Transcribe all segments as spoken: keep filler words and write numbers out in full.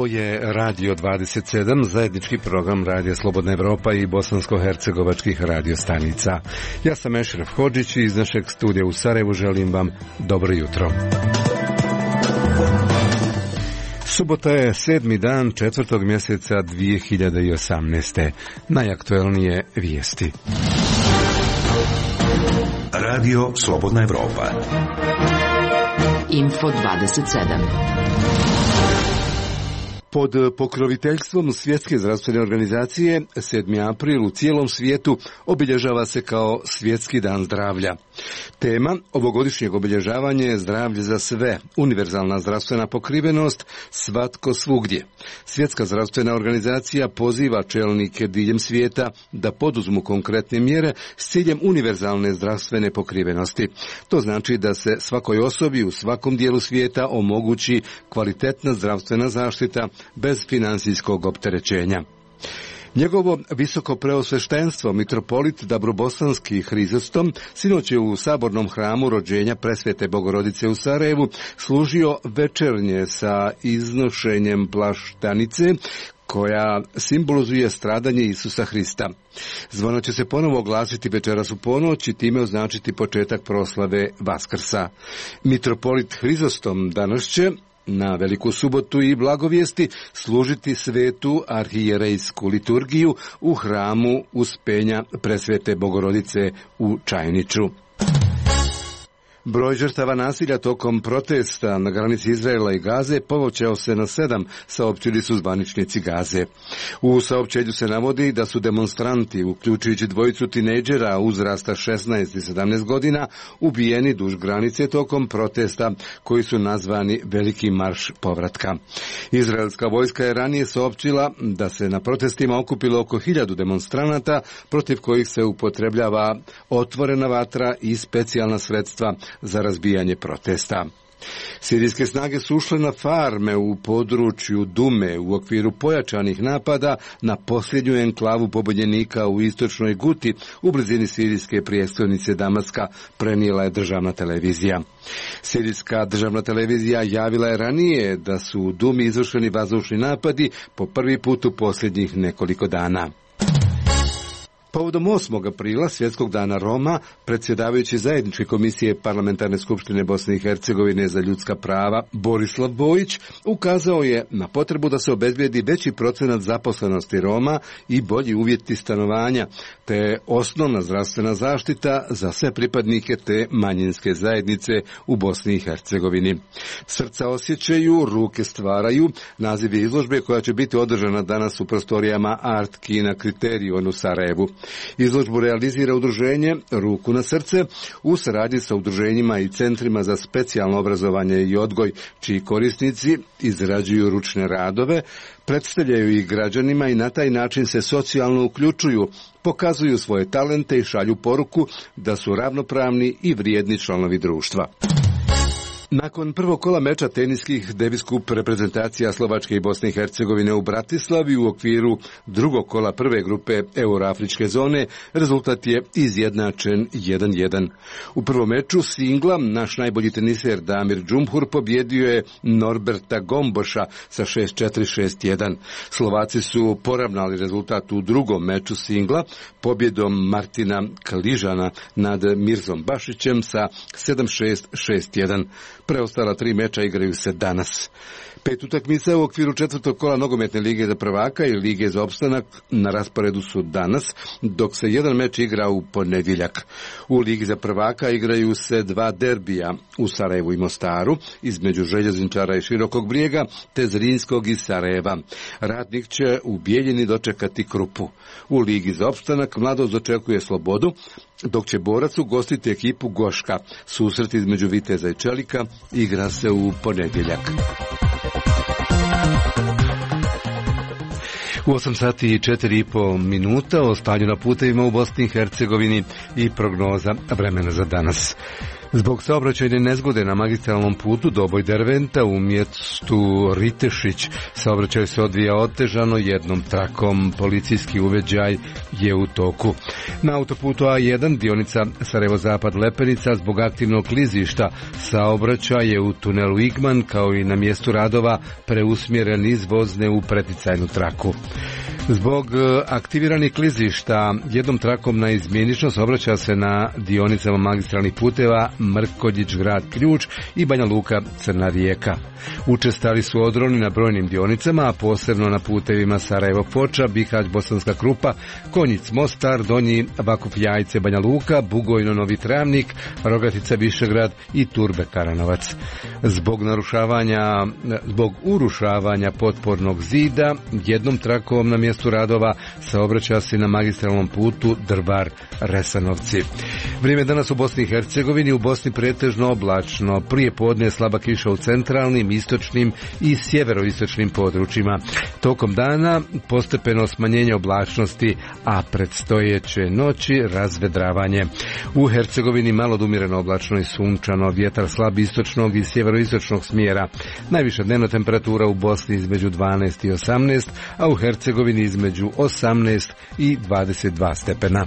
je Radio dvadeset sedam, zajednički program Radija Slobodna Evropa i bosansko-hercegovačkih radiostanica. Ja sam Ešref Hodžić i iz našeg studija u Sarajevu želim vam dobro jutro. Subota je sedmi dan četvrtog mjeseca dvije hiljade osamnaeste. Najaktuelnije vijesti. Radio Slobodna Evropa. Info dvadeset sedam. Pod pokroviteljstvom Svjetske zdravstvene organizacije sedmi april u cijelom svijetu obilježava se kao Svjetski dan zdravlja. Tema ovogodišnjeg obilježavanja je zdravlje za sve, univerzalna zdravstvena pokrivenost, svatko svugdje. Svjetska zdravstvena organizacija poziva čelnike diljem svijeta da poduzmu konkretne mjere s ciljem univerzalne zdravstvene pokrivenosti. To znači da se svakoj osobi u svakom dijelu svijeta omogući kvalitetna zdravstvena zaštita bez financijskog opterećenja. Njegovo visoko preosveštenstvo, mitropolit Dabrobosanski Hrizostom, sinoć je u sabornom hramu rođenja Presvete Bogorodice u Sarajevu služio večernje sa iznošenjem plaštanice koja simbolizuje stradanje Isusa Hrista. Zvono će se ponovo oglasiti večeras u ponoć i time označiti početak proslave Vaskrsa. Mitropolit Hrizostom danas će na Veliku subotu i blagovijesti služiti svetu arhijerejsku liturgiju u hramu Uspenja Presvete Bogorodice u Čajniću. Broj žrtava nasilja tokom protesta na granici Izraela i Gaze povećao se na sedam, saopćili su zvaničnici Gaze. U saopćenju se navodi da su demonstranti, uključujući dvojicu tinejdžera uzrasta šesnaest i sedamnaest godina, ubijeni duž granice tokom protesta koji su nazvani Veliki marš povratka. Izraelska vojska je ranije saopćila da se na protestima okupilo oko hiljadu demonstranata protiv kojih se upotrebljava otvorena vatra i specijalna sredstva za razbijanje protesta. Sirijske snage su ušle na farme u području Dume u okviru pojačanih napada na posljednju enklavu pobunjenika u istočnoj Guti u blizini sirijske prijestolnice Damaska, prenijela je državna televizija. Sirijska državna televizija javila je ranije da su u Dumi izvršeni vazdušni napadi po prvi put u posljednjih nekoliko dana. Povodom osmog aprila, Svjetskog dana Roma, predsjedavajući zajedničke komisije Parlamentarne skupštine Bosne i Hercegovine za ljudska prava Borislav Bojić ukazao je na potrebu da se obezbijedi veći procenat zaposlenosti Roma i bolji uvjeti stanovanja, te osnovna zdravstvena zaštita za sve pripadnike te manjinske zajednice u Bosni i Hercegovini. Srca osjećaju, ruke stvaraju, naziv je izložbe koja će biti održana danas u prostorijama Art Kina Kriterion u Sarajevu. Izložbu realizira udruženje Ruku na srce u saradnji sa udruženjima i centrima za specijalno obrazovanje i odgoj, čiji korisnici izrađuju ručne radove, predstavljaju ih građanima i na taj način se socijalno uključuju, pokazuju svoje talente i šalju poruku da su ravnopravni i vrijedni članovi društva. Nakon prvog kola meča teniskih Davis Cup reprezentacija Slovačke i Bosne i Hercegovine u Bratislavi u okviru drugog kola prve grupe Euroafričke zone, rezultat je izjednačen jedan jedan. U prvom meču singla naš najbolji teniser Damir Džumhur pobjedio je Norberta Gomboša sa šest četiri šest jedan. Slovaci su poravnali rezultat u drugom meču singla pobjedom Martina Kližana nad Mirzom Bašićem sa sedam šest šest jedan. Preostala tri meča igraju se danas. Pet utakmica u okviru četvrtog kola nogometne lige za prvaka i lige za opstanak na rasporedu su danas, dok se jedan meč igra u ponedjeljak. U ligi za prvaka igraju se dva derbija u Sarajevu i Mostaru, između Željezničara i Širokog Brijega, te Zrinskog i Sarajeva. Radnik će u Bijeljini dočekati Krupu. U ligi za opstanak Mladost dočekuje Slobodu, dok će Borac ugostiti ekipu Goška. Susret između Viteza i Čelika igra se u ponedjeljak. U osam sati i četiri i po minuta o stanju na putevima u Bosni i Hercegovini i prognoza vremena za danas. Zbog saobraćajne nezgode na magistralnom putu Doboj Derventa u mjestu Ritešić saobraćaj se odvija otežano jednom trakom. Policijski uveđaj je u toku. Na autoputu A jedan dionica Sarajevo-Zapad Lepenica zbog aktivnog klizišta saobraćaj je u tunelu Igman kao i na mjestu radova preusmjeren iz vozne u preticajnu traku. Zbog aktiviranih klizišta jednom trakom na izmjenično saobraća se na dionicama magistralnih puteva Mrkonjić Grad Ključ i Banja Luka Crna Rijeka. Učestali su odroni na brojnim dionicama, a posebno na putevima Sarajevo Foča, Bihać Bosanska Krupa, Konjic Mostar, Donji Vakuf Jajce Banja Luka, Bugojno Novi Travnik, Rogatica Višegrad i Turbe Karanovac. Zbog narušavanja, zbog urušavanja potpornog zida jednom trakom na mjestu radova saobraća se na magistralnom putu Drvar Resanovci. Vrijeme danas u Bosni i Hercegovini, u Bosni pretežno oblačno, prije podne slaba kiša u centralnim, istočnim i sjeveroistočnim područjima. Tokom dana postepeno smanjenje oblačnosti, a predstojeće noći razvedravanje. U Hercegovini malo odumjereno oblačno i sunčano, vjetar slab istočnog i sjeveroistočnog smjera. Najviša dnevna temperatura u Bosni između dvanaest i osamnaest, a u Hercegovini između osamnaest i dvadeset dva stepena.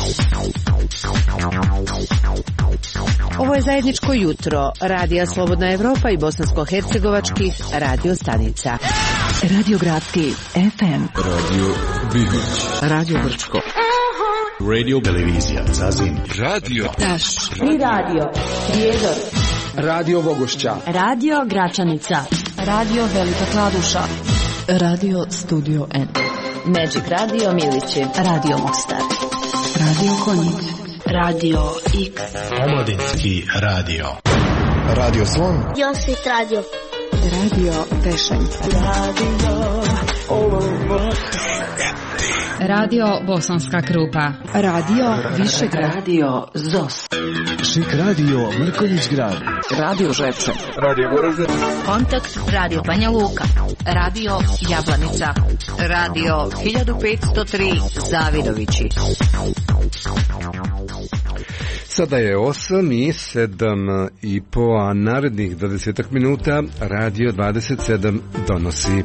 Ovo je zajedničko jutro Radija Slobodna Evropa i bosansko-hercegovačkih radio stanica. Radio Gradski F M, Radio Bibić, Radio Brčko, Radio Televizija Zazin, Radio Taš i Radio Prijedor, Radio Vogošća, Radio Gračanica, Radio Velika Kladuša, Radio Studio N, Magic Radio Milići, Radio Mostar, Radio Konjic, Radio X, Omladinski radio, Radio Slon, Josit Radio, Radio Tešanj, Radio Olubo, Radio Bosanska Krupa, Radio Višegrad, Radio Zos, Šik radio Mrkonjić Grad, Radio Žepče, Radio Goražde, Kontakt Radio Banja Luka, Radio Jablanica, Radio hiljadu petsto tri Zavidovići. Sada je osam i sedam i po, a narednih dvadeset minuta Radio dvadeset sedam donosi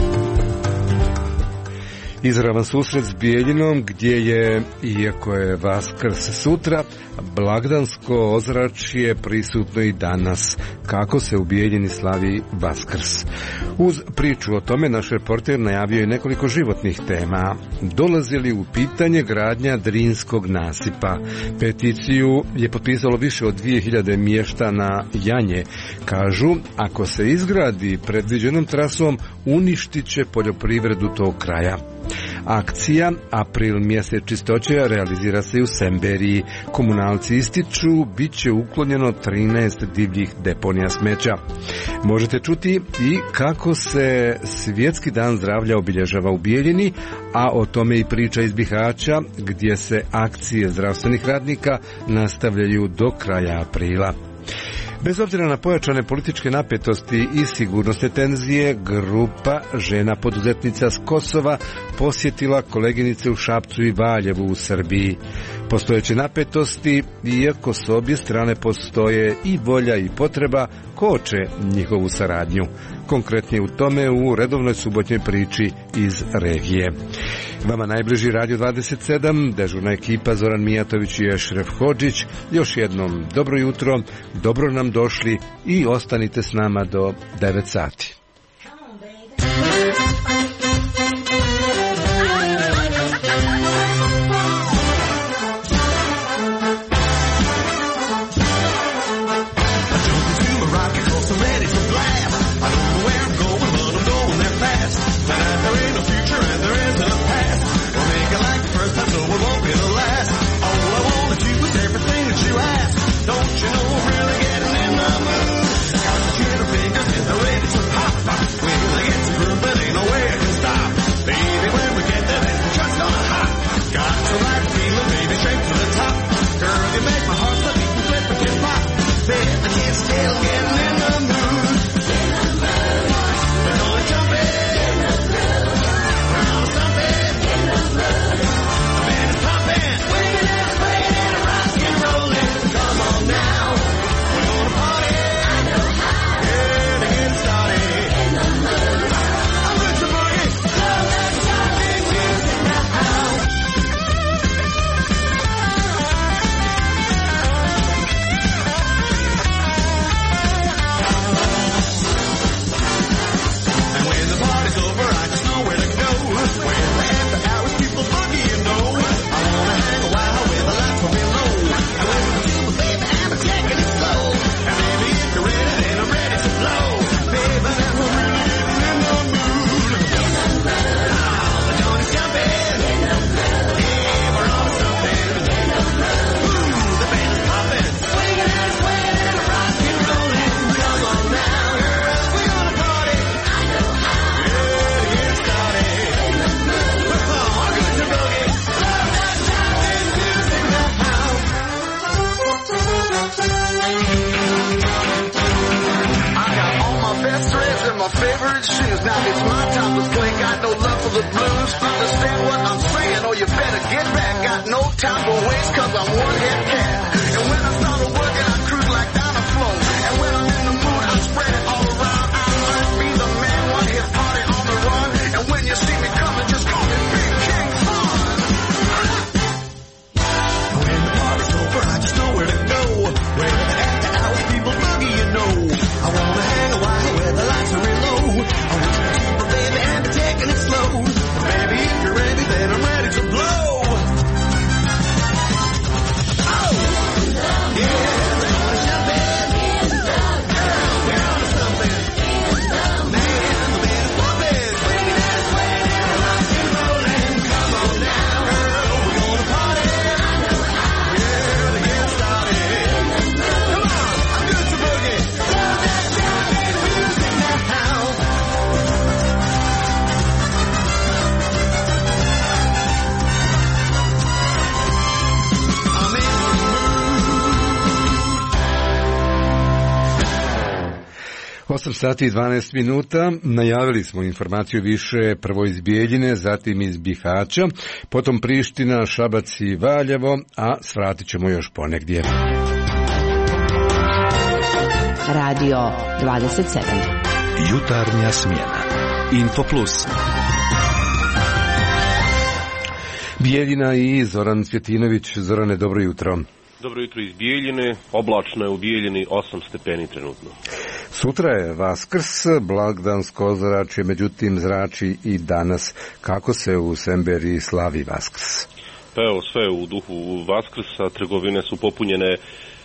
izravan susret s Bijeljinom, gdje je, iako je Vaskrs sutra, blagdansko ozračje prisutno i danas, kako se u Bijeljini slavi Vaskrs. Uz priču o tome naš reporter najavio je nekoliko životnih tema. Dolazi li u pitanje gradnja Drinskog nasipa? Peticiju je potpisalo više od dvije hiljade mještana Janje. Kažu, ako se izgradi predviđenom trasom, uništit će poljoprivredu tog kraja. Akcija April mjesec čistoće realizira se i u Semberiji. Komunalci ističu, bit će uklonjeno trinaest divljih deponija smeća. Možete čuti i kako se Svjetski dan zdravlja obilježava u Bijeljini, a o tome i priča iz Bihaća, gdje se akcije zdravstvenih radnika nastavljaju do kraja aprila. Bez obzira na pojačane političke napetosti i sigurnosne tenzije, grupa žena poduzetnica s Kosova posjetila koleginice u Šapcu i Valjevu u Srbiji. Postojeće napetosti, iako s obje strane postoje i volja i potreba, koče njihovu saradnju. Konkretnije u tome u redovnoj subotnjoj priči iz regije. Vama najbliži Radio dvadeset sedam, dežurna ekipa Zoran Mijatović i Ešref Hodžić. Još jednom dobro jutro, dobro nam došli i ostanite s nama do devet sati. Don't you know, really getting in the mood. Got the trigger fingers and the ready to pop. you better get back. Got no time for waste, cause I'm one hit cat. And when I started working, I cruise like down a flow. And when I'm in the mood, I spread it all around. I might be the man, one hit party on the run. And when you see me coming, just call me Big King Fun. When the party's over, I just know where to go. Where the after hours people boogie, you know. I wanna hang a while where the lights are real low. I want you to keep a baby and be taking it slow. Baby, if you're ready, then I'm ready to blow. Oh! Yeah, we're gonna jump in. Girl, we're on to something. Man, the band is pumping. Swinging and swaying and rock and rolling. Come on now, girl, we're gonna party. Yeah, to get started. Come on, I'm good to boogie. Love that sound and music now. I'm in the osam sati i dvanaest minuta, najavili smo informaciju više prvo iz Bijeljine, zatim iz Bihaća, potom Priština, Šabac i Valjevo, a svratit ćemo još ponegdje. Radio dvadeset sedam. Jutarnja smjena. Info Plus. Bijeljina i Zoran Cvjetinović. Zorane, dobro jutro. Dobro jutro iz Bijeljine, oblačno je u Bijeljini, osam stepeni trenutno. Sutra je Vaskrs, blagdansko ozračje, međutim zrači i danas. Kako se u Semberiji slavi Vaskrs? Pa evo, sve u duhu Vaskrsa, trgovine su popunjene, e,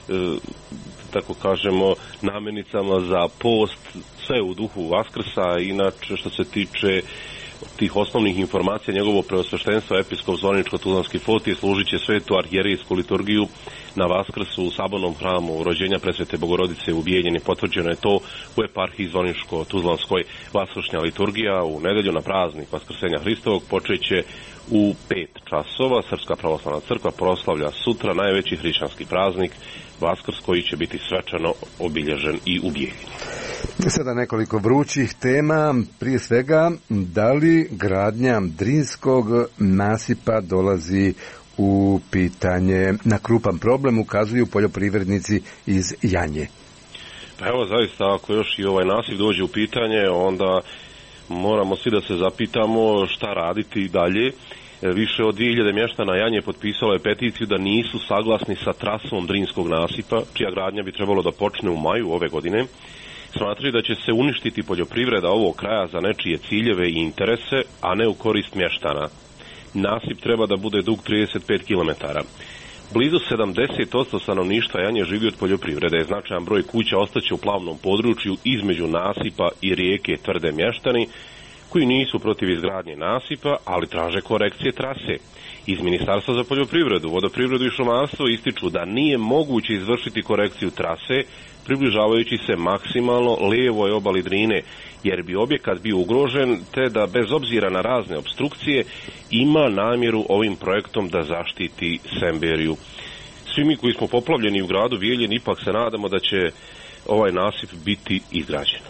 tako kažemo, namirnicama za post, sve u duhu Vaskrsa. Inače, što se tiče tih osnovnih informacija, njegovo preosveštenstvo episkop Zvorničko-Tuzlanski flotije služit će svetu arhijerejsku liturgiju na Vaskrsu u sabornom hramu rođenja Presvete Bogorodice u Bijeljini. Potvrđeno je to u eparhiji Zvorničko-Tuzlanskoj. Vaskršnja liturgija u nedelju na praznik Vaskrsenja Hristovog počeće u pet časova. Srpska pravoslavna crkva proslavlja sutra najveći hrišćanski praznik Vaskrs, koji će biti svečano obilježen i u Bijeljini. Sada nekoliko vrućih tema. Prije svega, da li gradnja Drinskog nasipa dolazi u pitanje? Na krupan problem ukazuju poljoprivrednici iz Janje. Pa evo, zaista, ako još i ovaj nasip dođe u pitanje, onda moramo svi da se zapitamo šta raditi dalje. Više od dvije hiljade mještana Janje potpisalo je peticiju da nisu saglasni sa trasom Drinskog nasipa, čija gradnja bi trebalo da počne u maju ove godine. Smatraju da će se uništiti poljoprivreda ovog kraja za nečije ciljeve i interese, a ne u korist mještana. Nasip treba da bude dug trideset pet kilometara. Blizu sedamdeset posto stanovništva Janje živi od poljoprivrede. Značajan broj kuća ostaće u plavnom području između nasipa i rijeke Tvrde Mještani, koji nisu protiv izgradnje nasipa, ali traže korekcije trase. Iz Ministarstva za poljoprivredu, vodoprivredu i šumarstvo ističu da nije moguće izvršiti korekciju trase, približavajući se maksimalno lijevoj obali Drine, jer bi objekat bio ugrožen, te da bez obzira na razne obstrukcije ima namjeru ovim projektom da zaštiti Semberiju. Svi mi koji smo poplavljeni u gradu Bijeljini ipak se nadamo da će ovaj nasip biti izgrađen.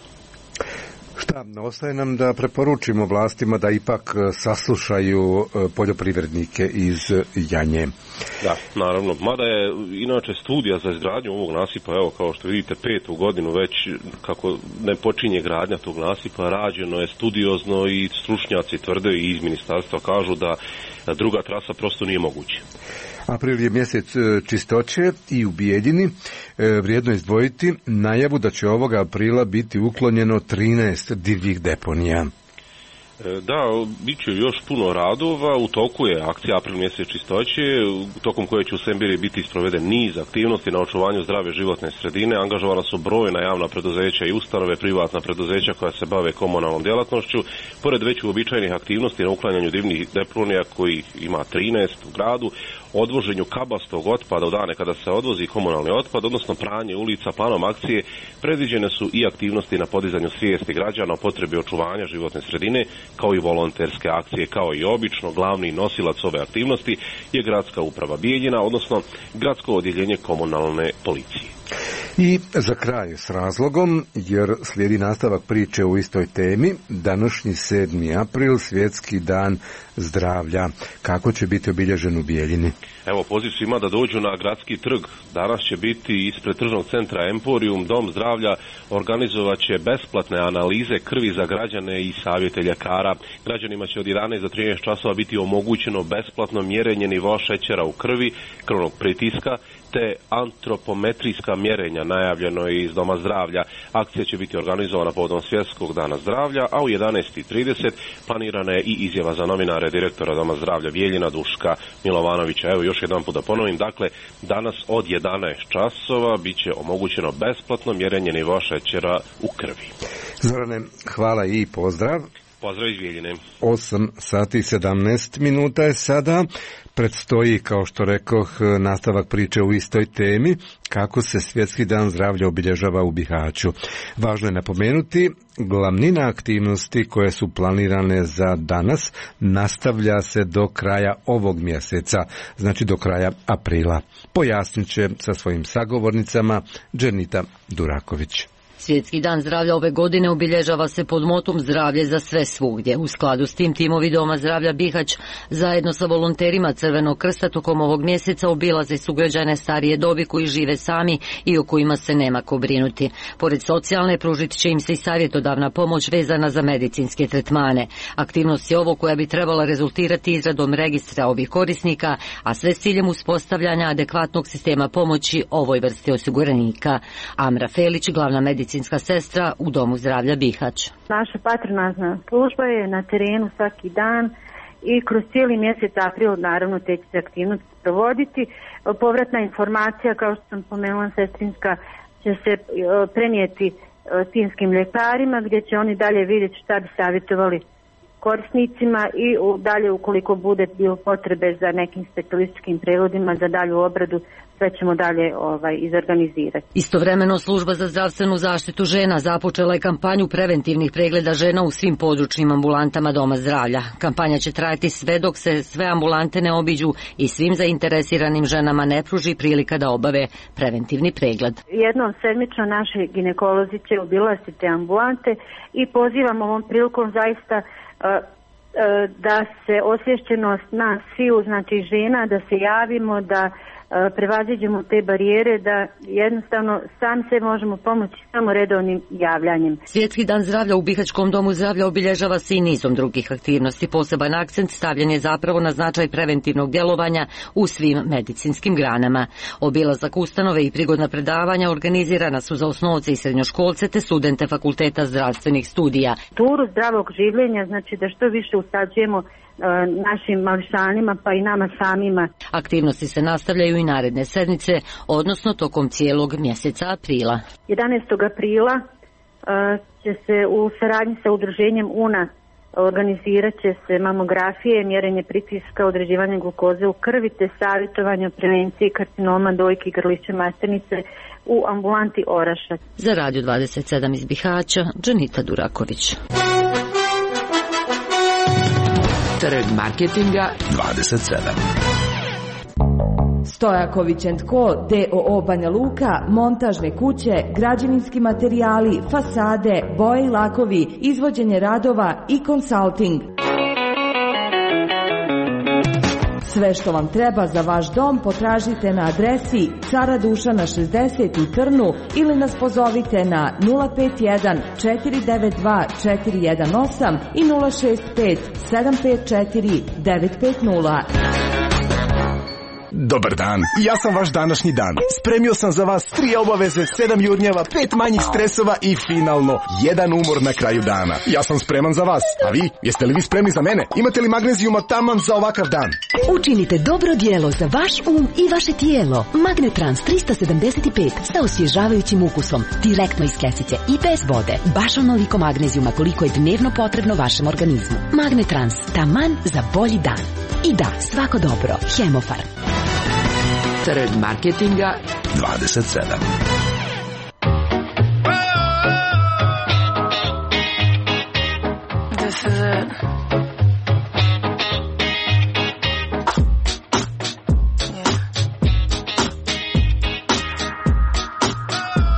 Šta, ostaje nam da preporučimo vlastima da ipak saslušaju poljoprivrednike iz Janje. Da, naravno. Mada je inače studija za izgradnju ovog nasipa, evo kao što vidite, petu godinu već kako ne počinje gradnja tog nasipa, rađeno je studiozno i stručnjaci tvrde i iz ministarstva kažu da druga trasa prosto nije moguće. April je mjesec čistoće i u Bijeljini. Vrijedno izdvojiti najavu da će ovoga aprila biti uklonjeno trinaest divljih deponija. Da, bit će još puno radova, u toku je akcija April mjesec čistoće, tokom koje će u Semberiji biti sproveden niz aktivnosti na očuvanju zdrave životne sredine. Angažovana su brojna javna preduzeća i ustanove, privatna preduzeća koja se bave komunalnom djelatnošću. Pored već uobičajenih aktivnosti na uklanjanju divljih deponija, kojih ima trinaest u gradu, odvoženju kabastog otpada u dane kada se odvozi komunalni otpad, odnosno pranje ulica, planom akcije, predviđene su i aktivnosti na podizanju svijesti građana o potrebi očuvanja životne sredine, kao i volonterske akcije. Kao i obično, glavni nosilac ove aktivnosti je gradska uprava Bijeljina, odnosno gradsko odjeljenje komunalne policije. I za kraj s razlogom, jer slijedi nastavak priče u istoj temi, današnji sedmi april, svjetski dan zdravlja. Kako će biti obilježen u Bijeljini? Evo, poziv svima da dođu na gradski trg. Danas će biti ispred tržnog centra Emporium, Dom zdravlja, organizovat će besplatne analize krvi za građane i savjete ljekara. Građanima će od jedanaest do trinaest časova biti omogućeno besplatno mjerenje nivoa šećera u krvi, krvnog pritiska, te antropometrijska mjerenja, najavljeno je iz Doma zdravlja. Akcija će biti organizovana povodom Svjetskog dana zdravlja, a u jedanaest i trideset planirana je i izjava za novinare direktora Doma zdravlja Bijeljina Duška Milovanovića. Evo još jedan put da ponovim, dakle danas od jedanaest časova bit će omogućeno besplatno mjerenje nivoa šećera u krvi. Zorane, hvala i pozdrav. Pozdrav iz Bijeljine. osam sati sedamnaest minuta je sada. Predstoji, kao što rekoh, nastavak priče u istoj temi, kako se Svjetski dan zdravlja obilježava u Bihaću. Važno je napomenuti, glavnina aktivnosti koje su planirane za danas nastavlja se do kraja ovog mjeseca, znači do kraja aprila. Pojasnit će sa svojim sagovornicama Dženita Duraković. Svjetski dan zdravlja ove godine obilježava se pod motom zdravlje za sve svugdje. U skladu s tim timovi Doma zdravlja Bihać zajedno sa volonterima Crvenog krsta tokom ovog mjeseca obilaze sugrađane starije dobi koji žive sami i o kojima se nema ko brinuti. Pored socijalne pružit će im se i savjetodavna pomoć vezana za medicinske tretmane. Aktivnost je ovo koja bi trebala rezultirati izradom registra ovih korisnika, a sve s ciljem uspostavljanja adekvatnog sistema pomoći ovoj vrsti osiguranika. Amra Felić, glavna medicinska medicinska sestra u Domu zdravlja Bihać. Naša patronatna služba je na terenu svaki dan i kroz cijeli mjesec april naravno te će se aktivnosti provoditi. Povratna informacija, kao što sam pomenula, sestrinska, će se prenijeti timskim ljekarima gdje će oni dalje vidjeti šta bi savjetovali korisnicima i dalje ukoliko bude bilo potrebe za nekim specijalističkim pregledima za dalju obradu, sve ćemo dalje ovaj, izorganizirati. Istovremeno služba za zdravstvenu zaštitu žena započela je kampanju preventivnih pregleda žena u svim područnim ambulantama Doma zdravlja. Kampanja će trajati sve dok se sve ambulante ne obiđu i svim zainteresiranim ženama ne pruži prilika da obave preventivni pregled. Jednom sedmično naši ginekolozi će obilaziti te ambulante i pozivam ovom prilikom zaista da se osviješćenost nas sviju, znači žena, da se javimo, da prevaziđemo te barijere, da jednostavno sami se možemo pomoći samo redovnim javljanjem. Svjetski dan zdravlja u Bihaćkom domu zdravlja obilježava se i nizom drugih aktivnosti. Poseban akcent stavljen je zapravo na značaj preventivnog djelovanja u svim medicinskim granama. Obilazak ustanove i prigodna predavanja organizirana su za osnovce i srednjoškolce te studente fakulteta zdravstvenih studija. Turu zdravog življenja, znači da što više usađujemo našim mališanima pa i nama samima. Aktivnosti se nastavljaju i naredne sedmice, odnosno tokom cijelog mjeseca aprila. jedanaestog aprila uh, će se u saradnji sa udruženjem U N A organizirat će se mamografije, mjerenje pritiska, određivanje glukoze u krvi te savjetovanje o prevenciji karcinoma dojke i grlića maternice u ambulanti Orašac. Za Radio dvadeset sedam iz Bihaća, Dženita Duraković. Trg marketinga dvadeset sedam. Stojaković and Co. d o o Banja Luka, montažne kuće, građevinski materijali, fasade, boje i lakovi, izvođenje radova i konsulting. Sve što vam treba za vaš dom potražite na adresi Cara Dušana šezdeset u Trnu ili nas pozovite na nula pet jedan četiri devet dva četiri jedan osam i nula šest pet sedam pet četiri devet pet nula. Dobar dan, ja sam vaš današnji dan. Spremio sam za vas tri obaveze, sedam jurnjeva, pet manjih stresova i finalno jedan umor na kraju dana. Ja sam spreman za vas, a vi? Jeste li vi spremni za mene? Imate li magnezijuma taman za ovakav dan? Učinite dobro djelo za vaš um i vaše tijelo. Magnetrans tristo sedamdeset pet sa osvježavajućim ukusom, direktno iz kesice i bez vode. Baš onoliko magnezijuma koliko je dnevno potrebno vašem organizmu. Magnetrans, taman za bolji dan. I da, svako dobro. Hemofarm. Trg marketinga dvadeset sedam. This is it. Yeah.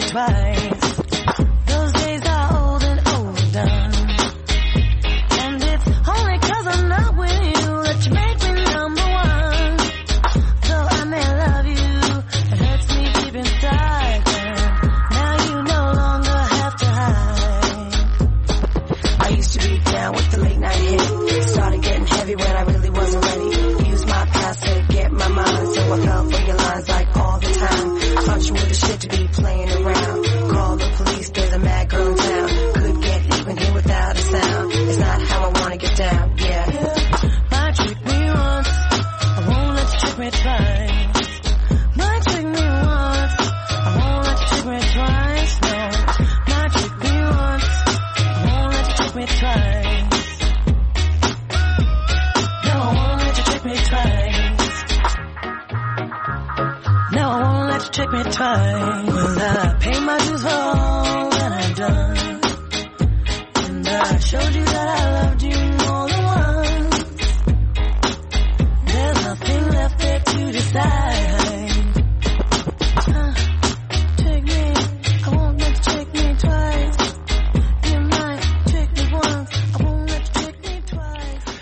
twice. Those days are old and overdone. And it's only 'cause I'm not with you that you make me number one. Though I may love you, it hurts me deep inside. Now you no longer have to hide. I used to be down with the late night hit. Started getting heavy when I really wasn't ready. Used my past to get my mind, so I fell for your lines like all the time. Thought you were the shit to be playing around. Call the police, there's a mad girl in town. Could get even here without a sound. It's not how I wanna get down, yeah. Might trick me once, I won't let you trick me twice. Might trick me once, I won't let you trick me twice, no. Might trick me once, I won't let you trick me twice. No, I won't let you trick me twice. No, I won't let you trick me twice. Well, I paid my dues for all that I've done. And I showed you that I loved you more than once. There's nothing left there to decide. Uh, trick me, I won't let you trick me twice. You might trick me once, I won't let you trick me twice.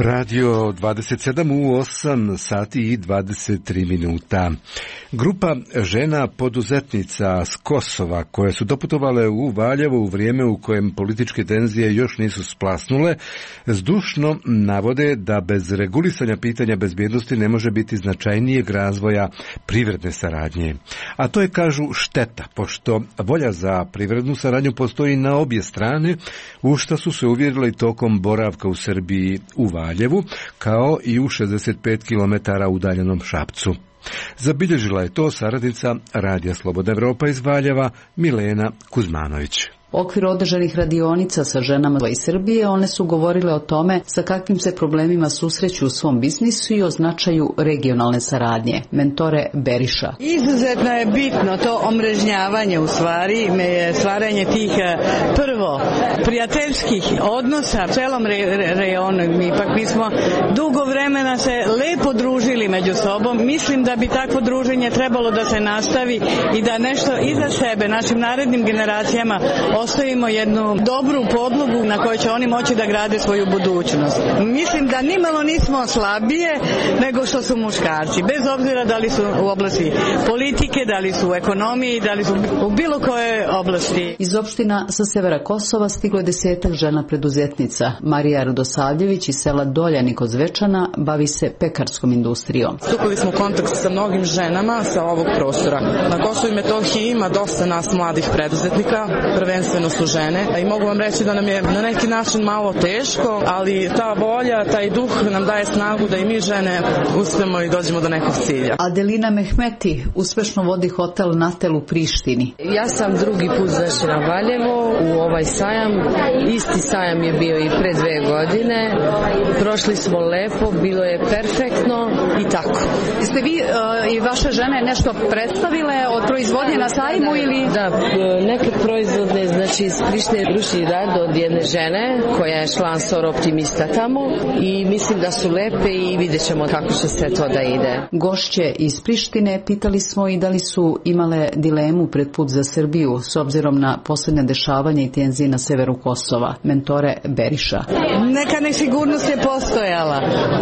Radio dvadeset sedam u osam sati i dvadeset tri minuta. Grupa žena poduzetnica s Kosova koje su doputovale u Valjevo u vrijeme u kojem političke tenzije još nisu splasnule, zdušno navode da bez regulisanja pitanja bezbjednosti ne može biti značajnijeg razvoja privredne saradnje. A to je, kažu, šteta, pošto volja za privrednu saradnju postoji na obje strane, u što su se uvjerile i tokom boravka u Srbiji u Valjevu, kao i u šezdeset pet kilometara udaljenom Šapcu. Zabilježila je to saradnica Radija Slobodna Evropa iz Valjeva, Milena Kuzmanović. U okviru održanih radionica sa ženama iz Srbije one su govorile o tome sa kakvim se problemima susreću u svom biznisu i o značaju regionalne saradnje. Mentore Beriša. Izuzetno je bitno to omrežnjavanje, u stvari, stvaranje tih prvo prijateljskih odnosa u celom re, rejonu. Mi ipak mi smo dugo vremena se lepo družili među sobom. Mislim da bi takvo druženje trebalo da se nastavi i da nešto iza sebe našim narednim generacijama ostavimo jednu dobru podlogu na kojoj će oni moći da grade svoju budućnost. Mislim da nimalo nismo slabije nego što su muškarci, bez obzira da li su u oblasti politike, da li su u ekonomiji, da li su u bilo koje oblasti. Iz opština sa severa Kosova stiglo je desetak žena preduzetnica. Marija Radosavljević iz sela Doljani kod Zvečana bavi se pekarskom industrijom. Stupili smo u kontakt sa mnogim ženama sa ovog prostora. Na Kosovu i Metohiji ima dosta nas mladih preduzetnika, prvenstveno su žene. I mogu vam reći da nam je na neki način malo teško, ali ta volja, taj duh nam daje snagu da i mi žene uspemo i dođemo do nekog cilja. Adelina Mehmeti uspešno vodi hotel Natel u Prištini. Ja sam drugi put zašla na Valjevo u ovaj sajam. Isti sajam je bio i pre dve godine. Prošli smo lepo, bilo je perfektno i tako. Jeste vi uh, i vaše žene nešto predstavile od proizvodnje na sajmu ili? Da, neke proizvodne, znači iz Prištine ručni rad od jedne žene koja je član Sor Optimista tamo i mislim da su lepe i vidjet ćemo kako će sve to da ide. Gošće iz Prištine pitali smo i da li su imale dilemu pred put za Srbiju s obzirom na posljednje dešavanje i tenzije na severu Kosova. Mentore Beriša. Neka nesigurnost je postojala,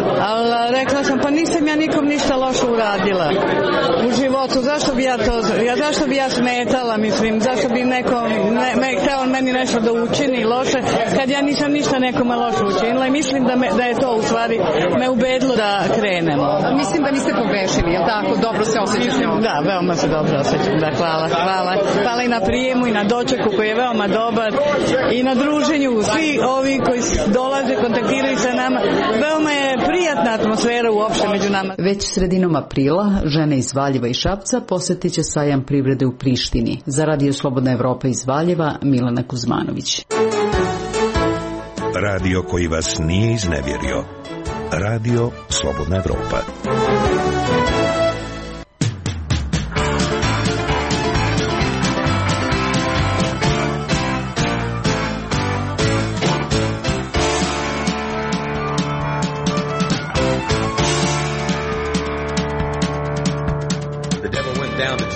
ali rekla sam pa nisam ja nikom ništa loše uradila u životu, zašto bi ja to, ja, zašto bi ja smetala, mislim, zašto bi neko ne, me, hteo meni nešto da učini loše, kad ja nisam ništa nekome loše učinila i mislim da, me, da je to u stvari me ubedilo da krenemo. Mislim da niste pogrešili, je li tako? Dobro se osjećate? Da, veoma se dobro osjećam, da, hvala, hvala. Hvala i na prijemu i na dočeku koji je veoma dobar i na druženju, svi ovi koji dolaze, kontaktiraju sa nama, veoma je prijatna atmosfera uopšte među nama. Već sredinom aprila žene iz Valjeva i Šapca posjetit će sajam privrede u Prištini. Za Radio Slobodna Evropa iz Valjeva, Milena Kuzmanović. Radio koji vas nije iznevjerio. Radio Slobodna Evropa.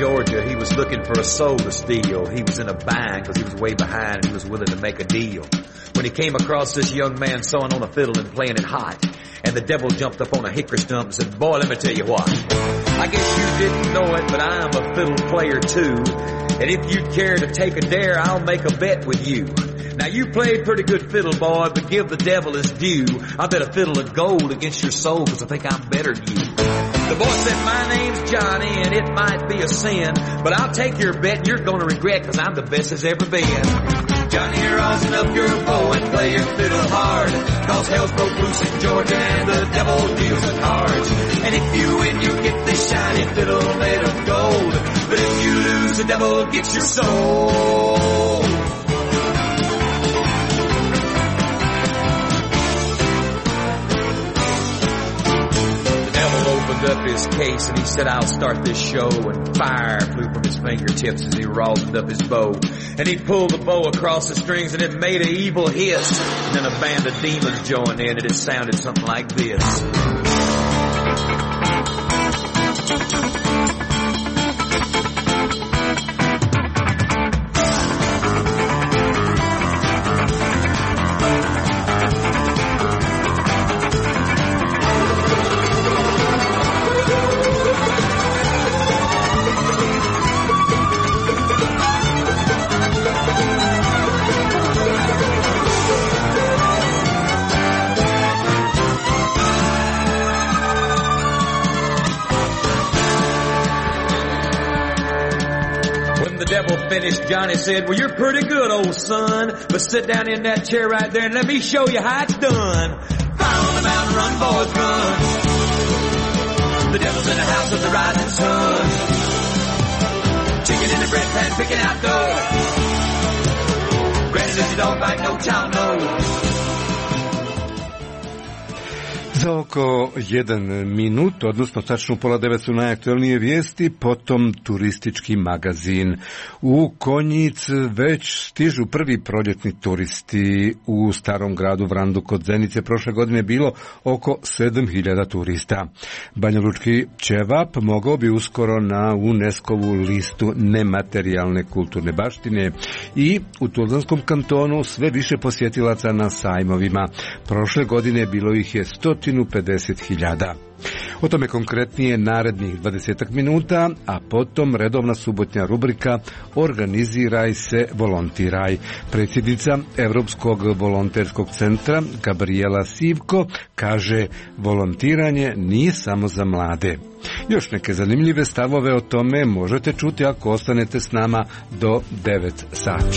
Georgia. He was looking for a soul to steal. He was in a bind because he was way behind and he was willing to make a deal. When he came across this young man sewing on a fiddle and playing it hot, and the devil jumped up on a hickory stump and said, boy, let me tell you what. I guess you didn't know it, but I'm a fiddle player too. And if you'd care to take a dare, I'll make a bet with you. Now you played pretty good fiddle, boy, but give the devil his due. I bet a fiddle of gold against your soul, cause I think I'm better than you. The boy said, my name's Johnny, and it might be a sin, but I'll take your bet, you're gonna regret, cause I'm the best there's ever been. Johnny, rosin up your bow and play your fiddle hard, cause hell's broke loose in Georgia and the devil deals the cards. And if you win, you get this shiny fiddle made of gold, but if you lose, the devil gets your soul. Up his case and he said, I'll start this show, and fire flew from his fingertips as he rosined up his bow, and he pulled the bow across the strings and it made an evil hiss, and then a band of demons joined in and it sounded something like this. Finished, Johnny said, well, you're pretty good, old son, but sit down in that chair right there and let me show you how it's done. Fire on the mountain, run, boys, run. The devil's in the house of the rising sun. Chicken in the bread pan, picking out dough. Granny says you don't bite, no child knows. Za oko jedan minut, odnosno tačno pola devet su najaktualnije vijesti, potom turistički magazin. U Konjic već stižu prvi proljetni turisti. U starom gradu Vrandu kod Zenice prošle godine je bilo oko sedam hiljada turista. Banjalučki ćevap mogao bi uskoro na UNESCO-vu listu nematerijalne kulturne baštine i u Tuzlanskom kantonu sve više posjetilaca na sajmovima. Prošle godine bilo ih je sto pedeset hiljada. O tome konkretnije narednih dvadesetak minuta, a potom redovna subotnja rubrika Organiziraj se, volontiraj. Predsjednica Europskog volonterskog centra Gabriela Sivko kaže, volontiranje nije samo za mlade. Još neke zanimljive stavove o tome možete čuti ako ostanete s nama do devet sati.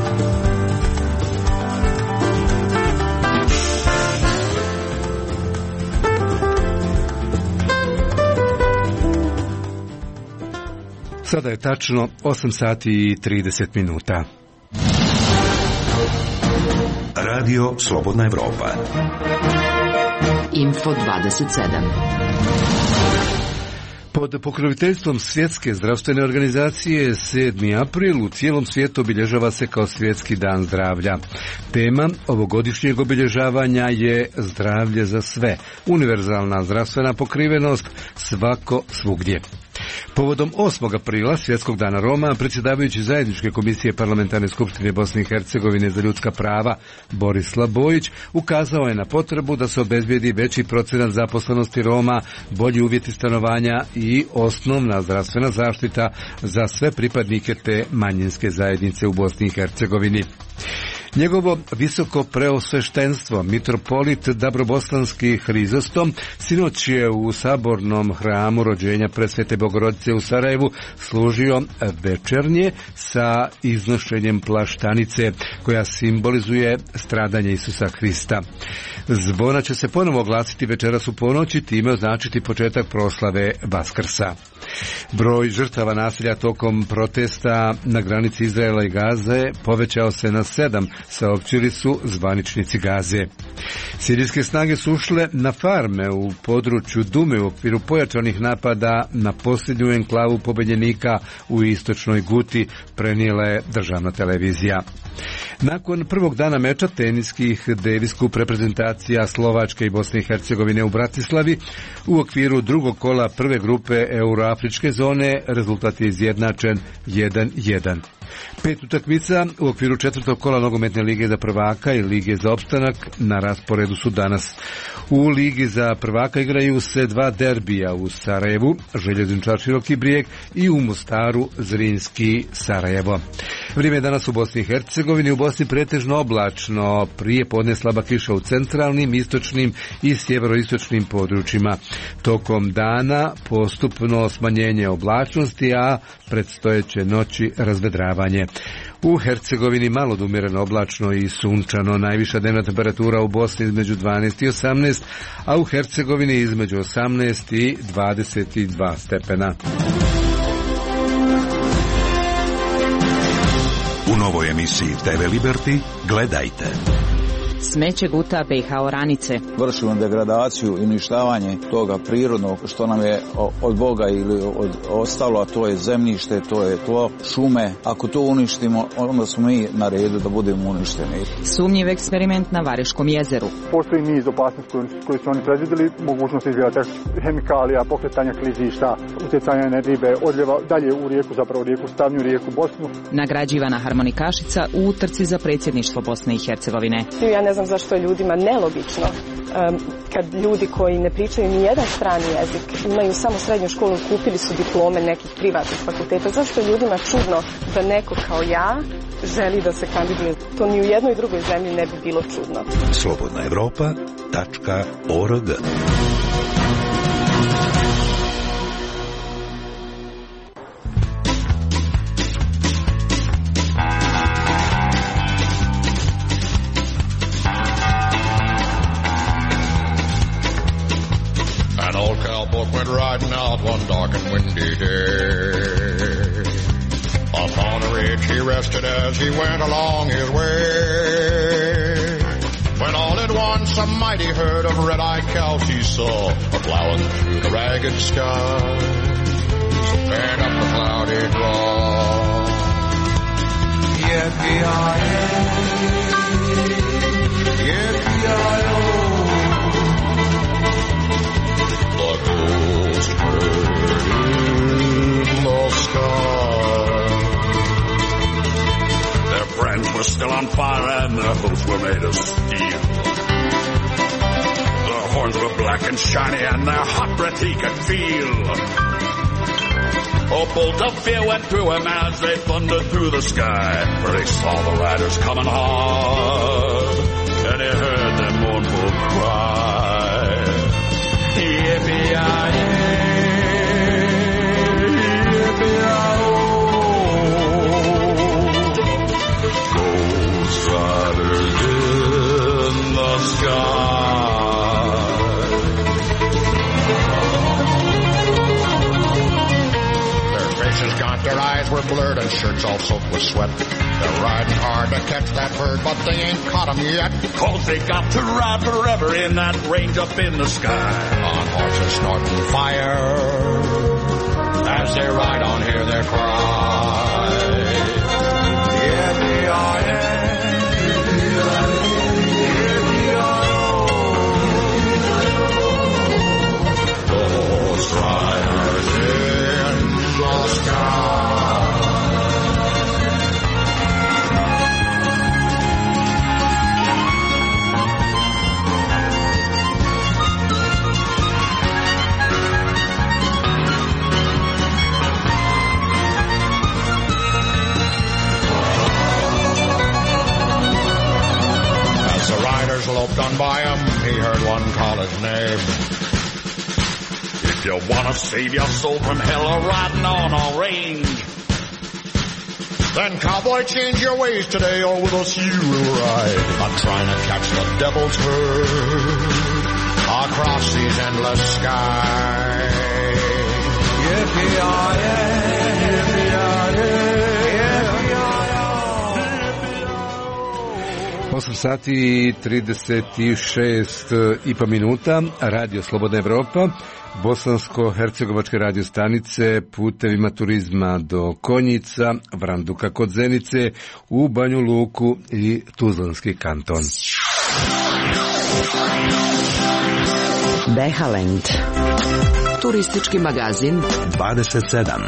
Sada je tačno osam sati i trideset minuta. Radio Slobodna Evropa. Info dvadeset sedam. Pod pokroviteljstvom Svjetske zdravstvene organizacije sedmi april u cijelom svijetu obilježava se kao Svjetski dan zdravlja. Tema ovogodišnjeg obilježavanja je zdravlje za sve, univerzalna zdravstvena pokrivenost, svako svugdje. Povodom osmog aprila, Svjetskog dana Roma, predsjedavajući zajedničke komisije Parlamentarne skupštine Bosne i Hercegovine za ljudska prava Borislav Bojić ukazao je na potrebu da se obezbijedi veći procenat zaposlenosti Roma, bolji uvjeti stanovanja i osnovna zdravstvena zaštita za sve pripadnike te manjinske zajednice u Bosni i Hercegovini. Njegovo visoko preosveštenstvo, mitropolit Dabrobosanski Hrizostom, sinoć je u sabornom hramu rođenja Presvete Bogorodice u Sarajevu služio večernje sa iznošenjem plaštanice koja simbolizuje stradanje Isusa Hrista. Zvona će se ponovo oglasiti večeras u ponoći, time označiti početak proslave Vaskrsa. Broj žrtava nasilja tokom protesta na granici Izraela i Gaze povećao se na sedam, saopćili su zvaničnici Gaze. Sirijske snage su ušle na farme u području Dume u okviru pojačanih napada na posljednju enklavu pobedjenika u istočnoj Guti, prenijela je državna televizija. Nakon prvog dana meča teniskih Davis Cup reprezentacija Slovačke i Bosne i Hercegovine u Bratislavi u okviru drugog kola prve grupe Euroafričkog navijačke zone, rezultat je izjednačen jedan jedan. Pet utakmica u okviru četvrtog kola nogometne lige za prvaka i lige za opstanak na rasporedu su danas. U ligi za prvaka igraju se dva derbija u Sarajevu, Željezničar Široki Brijeg i u Mostaru Zrinski Sarajevo. Vrijeme je danas u Bosni i Hercegovini, u Bosni pretežno oblačno, prije podne slaba kiša u centralnim, istočnim i sjeveroistočnim područjima. Tokom dana postupno smanjenje oblačnosti, a predstojeće noći razvedravanje. U Hercegovini malo umjereno oblačno i sunčano, najviša dnevna temperatura u Bosni između dvanaest i osamnaest, a u Hercegovini između osamnaest i dvadeset dva stepena. U novoj emisiji te ve Liberty gledajte. Smeće guta be i ha oranice. Vršimo degradaciju i uništavanje toga prirodnog što nam je od Boga ili od ostalo, a to je zemljište, to je tlo, šume. Ako to uništimo, onda smo mi na redu da budemo uništeni. Sumnjiv eksperiment na Vareškom jezeru. Postoji niz opasnosti koje su oni predvidjeli, mogućnost izgleda hemikalija, pokretanja klizišta, utjecanja na ribe, odljeva dalje u rijeku, zapravo rijeku Stavnju, rijeku Bosnu. Nagrađivana harmonikašica u utrci za predsjedništvo Bosne i Hercegovine. Ja ne znam zašto je ljudima nelogično um, kad ljudi koji ne pričaju ni jedan strani jezik, imaju samo srednju školu, kupili su diplome nekih privatnih fakulteta. Zašto je ljudima čudno da neko kao ja želi da se kandiduje? To ni u jednoj drugoj zemlji ne bi bilo čudno. slobodna evropa tačka org. Went riding out one dark and windy day. Upon a ridge he rested as he went along his way. When all at once a mighty herd of red-eyed cows he saw a-plowing through the ragged sky. So fan up the cloudy draw. Yippee-yi-yi, yippee-yi-yo. Ghost bird in the sky. Their friends were still on fire and their hooves were made of steel. Their horns were black and shiny and their hot breath he could feel. A bolt of fear went through him as they thundered through the sky, for he saw the riders coming hard, and he heard their mournful cry. Yippee-yi-yi, yippee-yi-oh. Ghost riders in the sky. Their faces gaunt, their eyes were blurred, and shirts all soaked with sweat. They're riding hard to catch that bird, but they ain't caught him yet. Cause they got to ride forever in that range up in the sky. On horses snorting fire, as they ride on, hear their cry. Yippee-yi-yi, yippee-yi-yi-oh. Ghost riders in the sky. Loped on by him, he heard one call his name. If you want to save your soul from hell or riding on a range, then cowboy, change your ways today, or with us you will ride. I'm trying to catch the devil's herd across these endless skies. Yippee-yi-yi, yippee-yi-yi. osam sati i trideset šest i po minuta, Radio Slobodna Evropa, bosansko-hercegovačke radio stanice, putevima turizma do Konjica, Vranduka kod Zenice, u Banju Luku i Tuzlanski kanton. Behalend. Turistički magazin dvadeset sedam.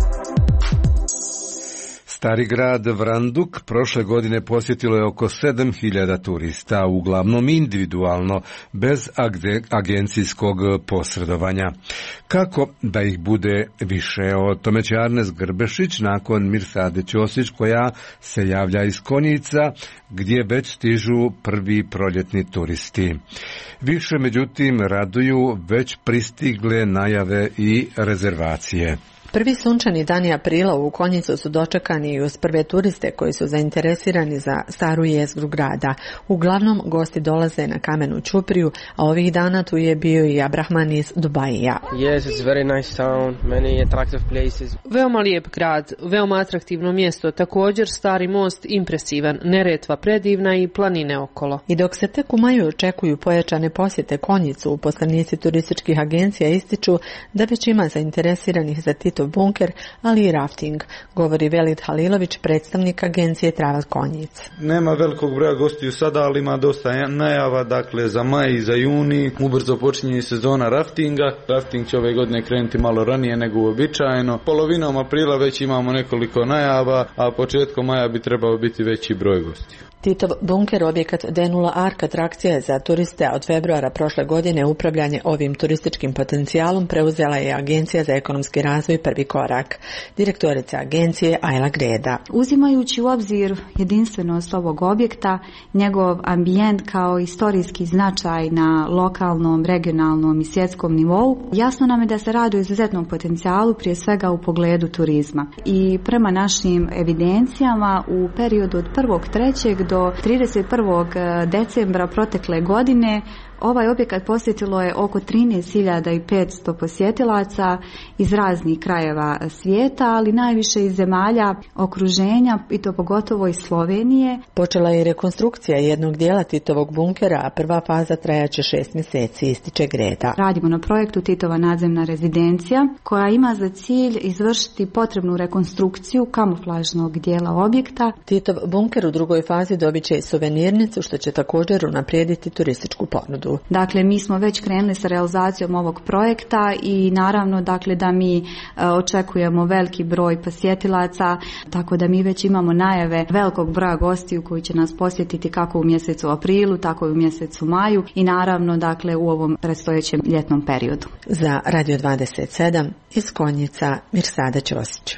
Stari grad Vranduk prošle godine posjetilo je oko sedam hiljada turista, uglavnom individualno, bez agencijskog posredovanja. Kako da ih bude više? O tome će Arnes Grbešić nakon Mirsade Ćosić, koja se javlja iz Konjica, gdje već stižu prvi proljetni turisti. Više, međutim, raduju već pristigle najave i rezervacije. Prvi sunčani dani aprila u Konjicu su dočekani i uz prve turiste koji su zainteresirani za staru jezgru grada. Uglavnom gosti dolaze na Kamenu ćupriju, a ovih dana tu je bio i Abrahman iz Dubaija. Yes, it's very nice town, many attractive places. Veoma lijep grad, veoma atraktivno mjesto, također stari most impresivan, Neretva predivna i planine okolo. I dok se tek u maju očekuju pojačane posjete Konjicu, uposlenici turističkih agencija ističu da već ima zainteresiranih za Titov bunker, ali i rafting, govori Velid Halilović, predstavnik agencije Travat Konjic. Nema velikog broja gostiju sada, ali ima dosta najava, dakle za maj i za juni. Ubrzo počinje sezona raftinga. Rafting će ove godine krenuti malo ranije nego uobičajeno. Polovinom aprila već imamo nekoliko najava, a početkom maja bi trebao biti veći broj gostiju. Titov bunker, objekat D nula Ark, atrakcija je za turiste, a od februara prošle godine upravljanje ovim turističkim potencijalom preuzela je Agencija za ekonomski razvoj Prvi korak. Direktorica agencije Ajla Greda. Uzimajući u obzir jedinstvenost ovog objekta, njegov ambijent kao istorijski značaj na lokalnom, regionalnom i svjetskom nivou, jasno nam je da se radi o izuzetnom potencijalu, prije svega u pogledu turizma. I prema našim evidencijama u periodu od prvog trećeg do trideset prvog decembra protekle godine ovaj objekat posjetilo je oko trinaest hiljada petsto posjetilaca iz raznih krajeva svijeta, ali najviše iz zemalja okruženja, i to pogotovo iz Slovenije. Počela je rekonstrukcija jednog dijela Titovog bunkera, a prva faza trajaće šest mjeseci, ističe Greda. Radimo na projektu Titova nadzemna rezidencija, koja ima za cilj izvršiti potrebnu rekonstrukciju kamuflažnog dijela objekta. Titov bunker u drugoj fazi dobit će suvenirnicu, što će također unaprijediti turističku ponudu. Dakle, mi smo već krenuli sa realizacijom ovog projekta i naravno dakle da mi e, očekujemo veliki broj posjetilaca, tako da mi već imamo najave velikog broja gostiju koji će nas posjetiti kako u mjesecu aprilu, tako i u mjesecu maju i naravno dakle u ovom predstojećem ljetnom periodu. Za Radio dvadeset sedam iz Konjica, Mirsada Ćosić.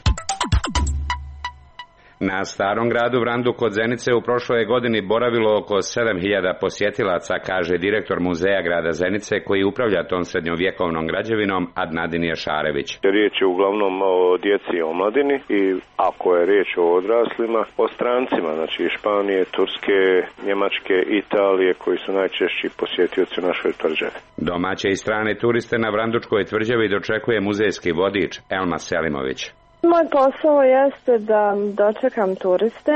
Na starom gradu Vrandu kod Zenice u prošloj godini boravilo oko sedam hiljada posjetilaca, kaže direktor muzeja grada Zenice koji upravlja tom srednjovjekovnom građevinom Adnadin Jašarević. Riječ je uglavnom o djeci i omladini i ako je riječ o odraslima, o strancima, znači Španije, Turske, Njemačke, Italije koji su najčešći posjetioci u našoj tvrđavi. Domaće i strane turiste na Vrandučkoj tvrđavi dočekuje muzejski vodič Elma Selimović. Moj posao jeste da dočekam turiste,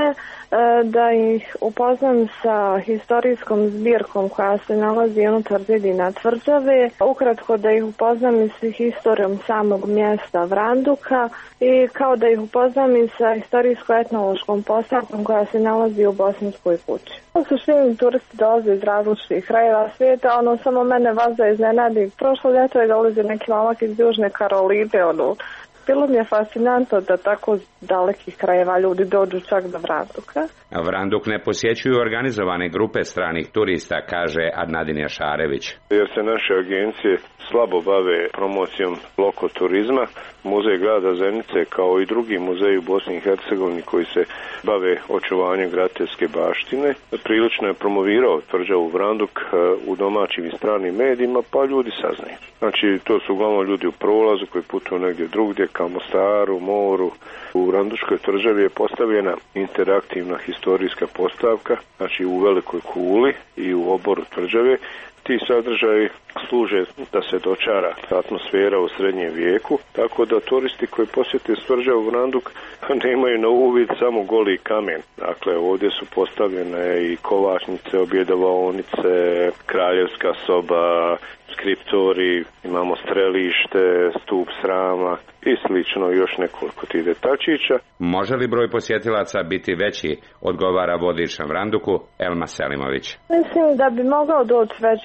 da ih upoznam sa historijskom zbirkom koja se nalazi unutar zidina tvrđave, ukratko da ih upoznam i sa historijom samog mjesta Vranduka i kao da ih upoznam i sa historijsko-etnološkom postavkom koja se nalazi u Bosanskoj kući. U suštini turisti dolaze iz različitih krajeva svijeta, ono samo mene vaza iznenadi. Prošlo ljeto je dolazi neki momak iz Južne Karoline, ono, bilo mi je fascinantno da tako dalekih krajeva ljudi dođu čak do Vranduka. Vranduk ne posjećuju organizovane grupe stranih turista, kaže Adnadin Jašarević. Jer se naše agencije slabo bave promocijom lokoturizma, muzej grada Zenice kao i drugi muzeji u Bosni i Hercegovini koji se bave očuvanjem graditeljske baštine, prilično je promovirao tvrđavu Vranduk u domaćim i stranim medijima, pa ljudi saznaju. Znači, to su uglavnom ljudi u prolazu koji putuju negdje drugdje, kao Mostaru, Moru. U Vranduškoj tvrđavi je postavljena interaktivna historijska postavka, znači u velikoj kuli i u oboru tvrđave. Ti sadržaji služe da se dočara atmosfera u srednjem vijeku, tako da turisti koji posjete tvrđavu Vranduk ne imaju na uvid samo goli kamen. Dakle, ovdje su postavljene i kovačnice, objedovaonice, kraljevska soba, skriptori, imamo strelište, stup srama i slično, još nekoliko tih detačića. Može li broj posjetilaca biti veći, odgovara vodič na Vranduku Elma Selimović. Mislim da bi mogao doći veći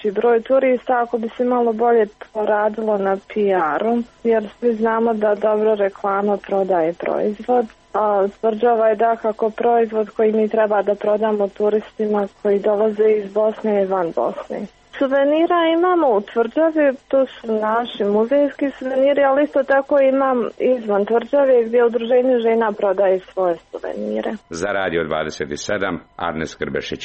veći broj turista ako bi se malo bolje poradilo na P R-u, jer svi znamo da dobro reklama prodaje proizvod. A tvrđava je dakako proizvod koji mi treba da prodamo turistima koji dolaze iz Bosne i van Bosne. Suvenira imamo u Tvrđavi, to su naši muzejski suveniri, ali isto tako imam izvan Tvrđave gdje udruženje žena prodaje svoje suvenire. Za Radio dvadeset sedam, Arnes Grbešić.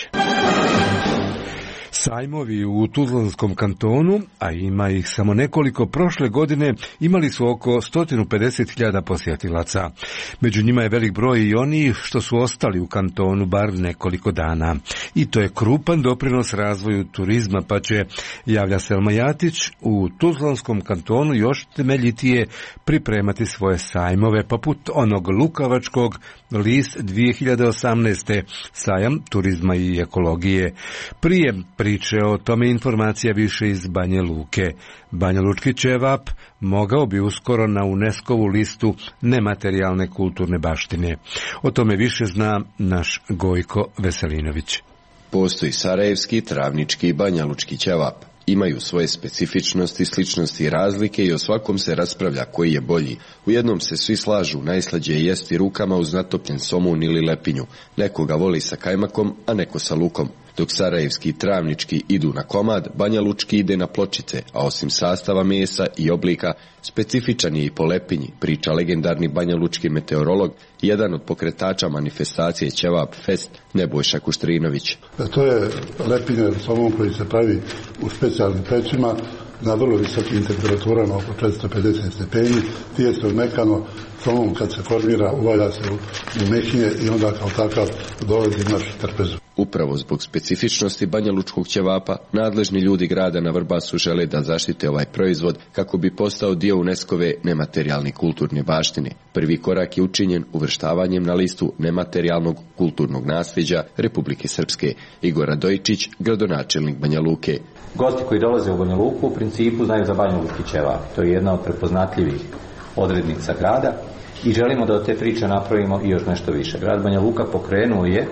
Sajmovi u Tuzlanskom kantonu, a ima ih samo nekoliko, prošle godine imali su oko sto pedeset hiljada posjetilaca. Među njima je velik broj i oni što su ostali u kantonu bar nekoliko dana. I to je krupan doprinos razvoju turizma, pa će, javlja Selma Jatić, u Tuzlanskom kantonu još temeljitije pripremati svoje sajmove, poput onog lukavačkog List dvije hiljade osamnaeste, sajam turizma i ekologije. Prije priče o tome informacija više iz Banja Luke. Banja Lučki ćevap mogao bi uskoro na UNESCO-vu listu nematerijalne kulturne baštine. O tome više zna naš Gojko Veselinović. Postoji sarajevski, travnički i Banja Lučki ćevap. Imaju svoje specifičnosti, sličnosti i razlike i o svakom se raspravlja koji je bolji. U jednom se svi slažu, najslađe je jesti rukama uz natopljen somun ili lepinju. Neko ga voli sa kajmakom, a neko sa lukom. Dok sarajevski i travnički idu na komad, Banja Lučki ide na pločice, a osim sastava mesa i oblika, specifičan je i po lepinji, priča legendarni Banja Lučki meteorolog, jedan od pokretača manifestacije Ćevap Fest, Nebojša Kuštrinović. To je lepinja somun koji se pravi u specijalnim pećima, na vrlo visokim temperaturama, oko četiristo pedeset stepeni, tijesto je mekano, somun kad se formira uvalja se u, u mehinje i onda kao takav dolazi naš trpezu. Upravo zbog specifičnosti Banja Lučkog ćevapa, nadležni ljudi grada na Vrbasu žele da zaštite ovaj proizvod kako bi postao dio UNESCO-ve nematerijalne kulturne baštine. Prvi korak je učinjen uvrštavanjem na listu nematerijalnog kulturnog nasljeđa Republike Srpske. Igor Radojičić, gradonačelnik Banja Luke. Gosti koji dolaze u Banja Luku u principu znaju za Banja Lučki ćevap. To je jedna od prepoznatljivih odrednica grada i želimo da od te priče napravimo i još nešto više. Grad Banja Luka pokrenuo je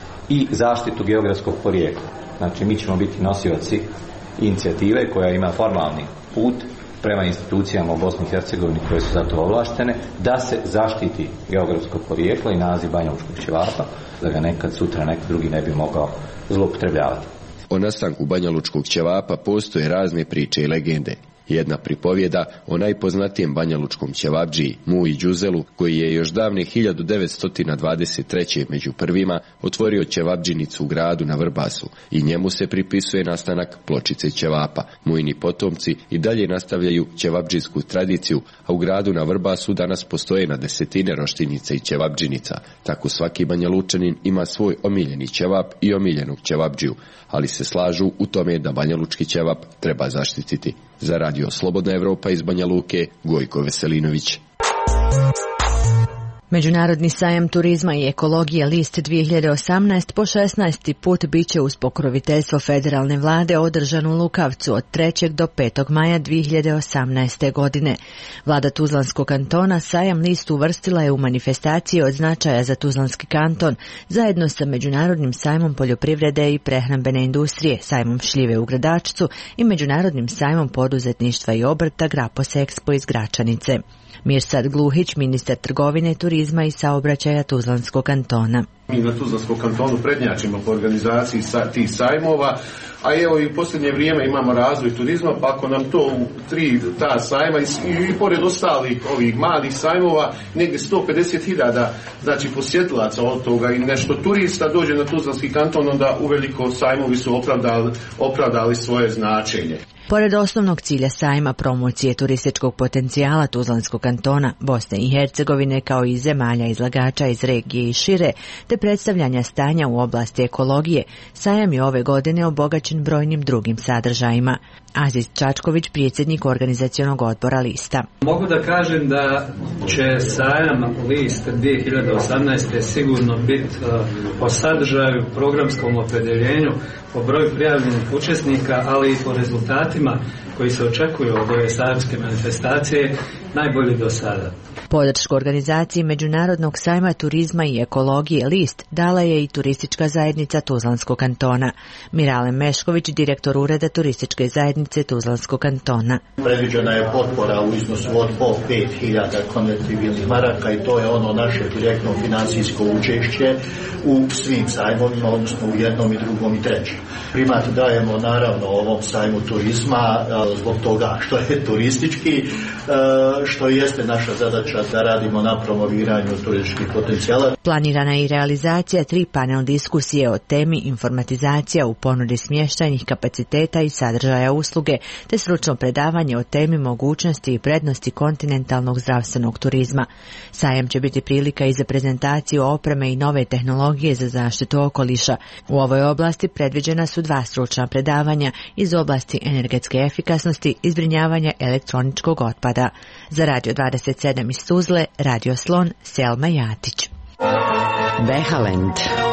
i zaštitu geografskog porijekla. Znači, mi ćemo biti nosioci inicijative koja ima formalni put prema institucijama u Bosni i Hercegovini koje su za to ovlaštene, da se zaštiti geografsko porijeklo i naziv Banja Lučkog ćevapa, da ga nekad sutra neki drugi ne bi mogao zloupotrebljavati. O nastanku Banja Lučkog ćevapa postoje razne priče i legende. Jedna pripovjeda o najpoznatijem Banja Lučkom ćevapdžiji, Muji Đuzelu, koji je još davne hiljadu devetsto dvadeset treće među prvima otvorio ćevapdžinicu u gradu na Vrbasu i njemu se pripisuje nastanak pločice ćevapa. Mujini potomci i dalje nastavljaju ćevapdžijsku tradiciju, a u gradu na Vrbasu danas postoje na desetine roštiljica i ćevapdžinica. Tako svaki Banja Lučanin ima svoj omiljeni ćevap i omiljenog ćevapdžiju, ali se slažu u tome da Banja Lučki ćevap treba zaštititi. Za Radio Slobodna Evropa iz Banja Luke, Gojko Veselinović. Međunarodni sajam turizma i ekologije List dvije hiljade osamnaest po šesnaesti put biće uz pokroviteljstvo federalne vlade održan u Lukavcu od trećeg do petog maja dvije hiljade osamnaeste. godine. Vlada Tuzlanskog kantona sajam List uvrstila je u manifestacije od značaja za Tuzlanski kanton, zajedno sa Međunarodnim sajmom poljoprivrede i prehrambene industrije, sajmom šljive u Gradačcu i Međunarodnim sajmom poduzetništva i obrta Grapos Expo iz Gračanice. Mirsad Gluhić, ministar trgovine, turizma i saobraćaja Tuzlanskog kantona. Mi na Tuzlanskom kantonu prednjačimo po organizaciji sa, tih sajmova, a evo i u posljednje vrijeme imamo razvoj turizma, pa ako nam to u tri ta sajma i, i, i pored ostalih ovih malih sajmova, negdje sto pedeset hiljada znači posjetilaca od toga i nešto turista dođe na Tuzlanski kanton, onda uveliko sajmovi su opravdali, opravdali svoje značenje. Pored osnovnog cilja sajma promocije turističkog potencijala Tuzlanskog kantona, Bosne i Hercegovine kao i zemalja izlagača iz regije i šire, te predstavljanja stanja u oblasti ekologije, sajam je ove godine obogaćen brojnim drugim sadržajima. Aziz Čačković, predsjednik organizacionog odbora Lista. Mogu da kažem da će sajam List dvije hiljade osamnaeste. sigurno biti po sadržaju, programskom opredjeljenju, po broju prijavljenih učesnika, ali i po rezultatima koji se očekuju od ove sajamske manifestacije najbolji do sada. Podršku organizaciji Međunarodnog sajma turizma i ekologije List dala je i turistička zajednica Tuzlanskog kantona. Mirale Mešković, direktor ureda turističke zajednice Tuzlanskog kantona. Predviđena je potpora u iznosu od po pet hiljada konvertibilnih maraka i to je ono naše direktno financijsko učešće u svim sajmovima, odnosno u jednom i drugom i trećem. Primat dajemo naravno ovom sajmu turizma zbog toga što je turistički, što jeste naša zadaća da radimo na promoviranju turističkih potencijala. Planirana je i realizacija tri panel diskusije o temi informatizacija u ponudi smještajnih kapaciteta i sadržaja usluge, te stručno predavanje o temi mogućnosti i prednosti kontinentalnog zdravstvenog turizma. Sajam će biti prilika i za prezentaciju opreme i nove tehnologije za zaštitu okoliša. U ovoj oblasti predviđena su dva stručna predavanja iz oblasti energetske efikasnosti i zbrinjavanja elektroničkog otpada. Za Radio dvadeset sedam iz Tuzle, Radio Slon, Selma Jatić. Behalend.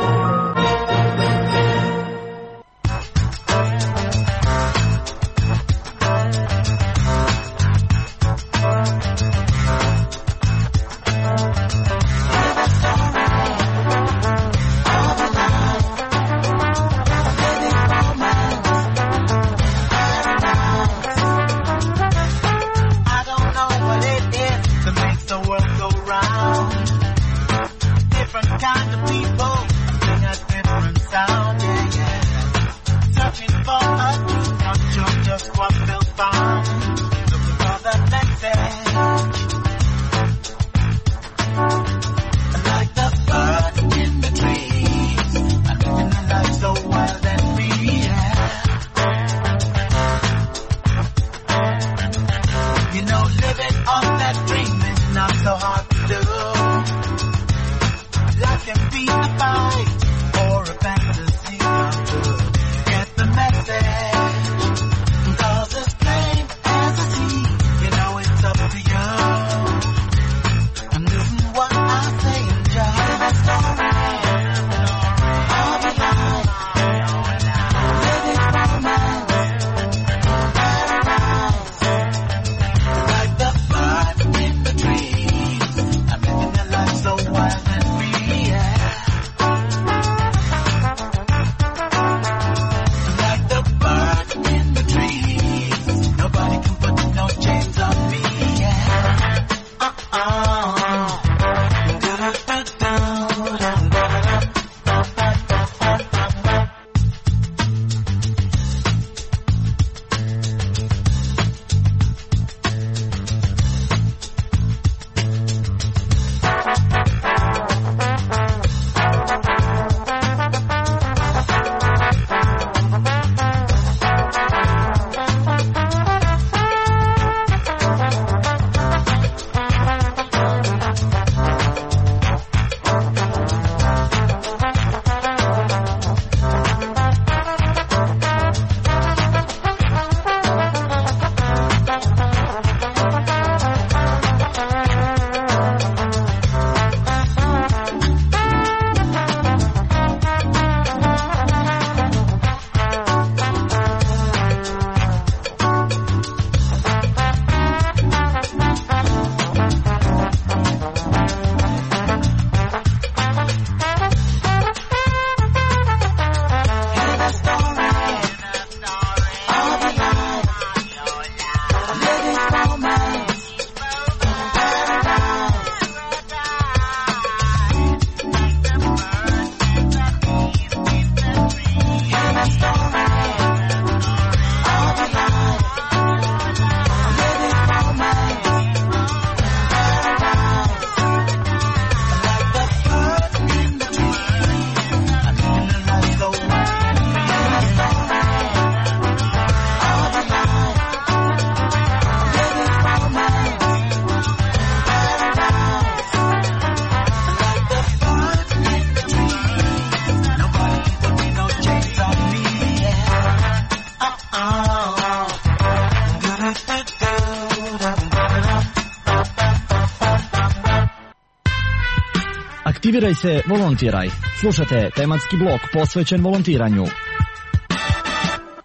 Aktiviraj se, volontiraj. Slušate tematski blok posvećen volontiranju.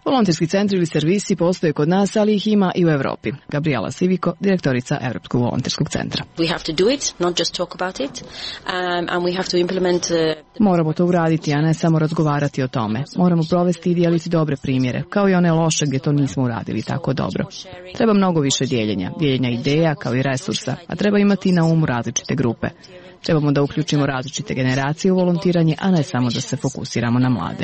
Volonterski centri ili servisi postoje kod nas, ali ih ima i u Evropi. Gabriela Siviko, direktorica Evropskog volonterskog centra. Moramo to uraditi, a ne samo razgovarati o tome. Moramo provesti i dijeliti dobre primjere, kao i one loše gdje to nismo uradili tako dobro. Treba mnogo više dijeljenja, dijeljenja ideja kao i resursa, a treba imati na umu različite grupe. Trebamo da uključimo različite generacije u volontiranje, a ne samo da se fokusiramo na mlade.